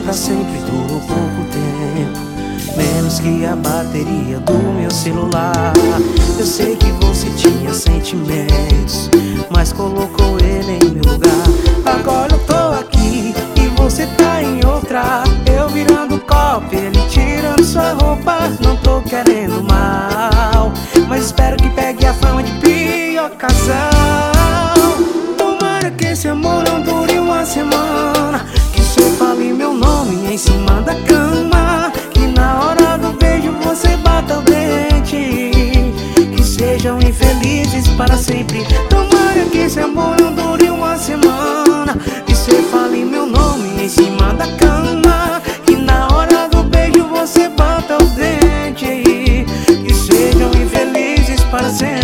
pra sempre durou pouco tempo, menos que a bateria do meu celular. Eu sei que você tinha sentimentos, mas colocou ele em meu lugar. Agora eu tô aqui e você tá em outra. Eu virando copo, ele tirando sua roupa. Não tô querendo mal, mas espero que pegue a fama de pior casal. Tomara que esse amor não dure uma semana, que você fale meu nome em cima da cama, que na hora do beijo você bata o dente, que sejam infelizes para sempre. Tomara que esse amor não dure uma semana, que você fale meu nome em cima da cama, que na hora do beijo você bata o dente, que sejam infelizes para sempre.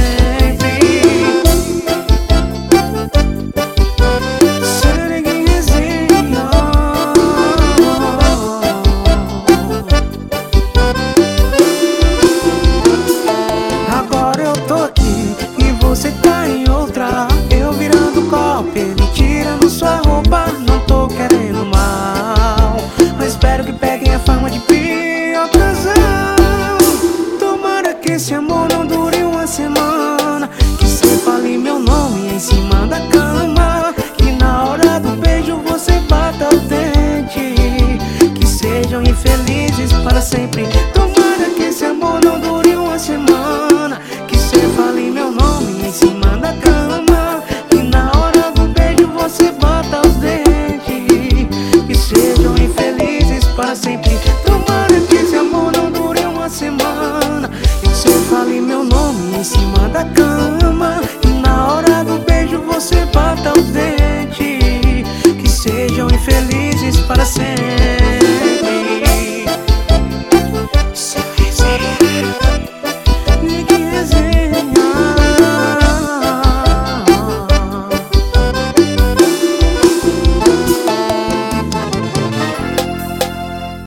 Você tá em outra, eu virando copo, ele tirando sua roupa. Não tô querendo mal, mas espero que peguem a fama de pior casal. Tomara que esse amor não dure uma semana, que você fale meu nome em cima da cama, que na hora do beijo você bata o dente, que sejam infelizes para sempre. Tomara que esse amor não dure uma semana, que você fale meu nome em cima da cama, que na hora do beijo você bata os dentes, que sejam infelizes para sempre. Tomara que esse amor não dure uma semana, que você fale meu nome em cima da cama, que na hora do beijo você bata os dentes.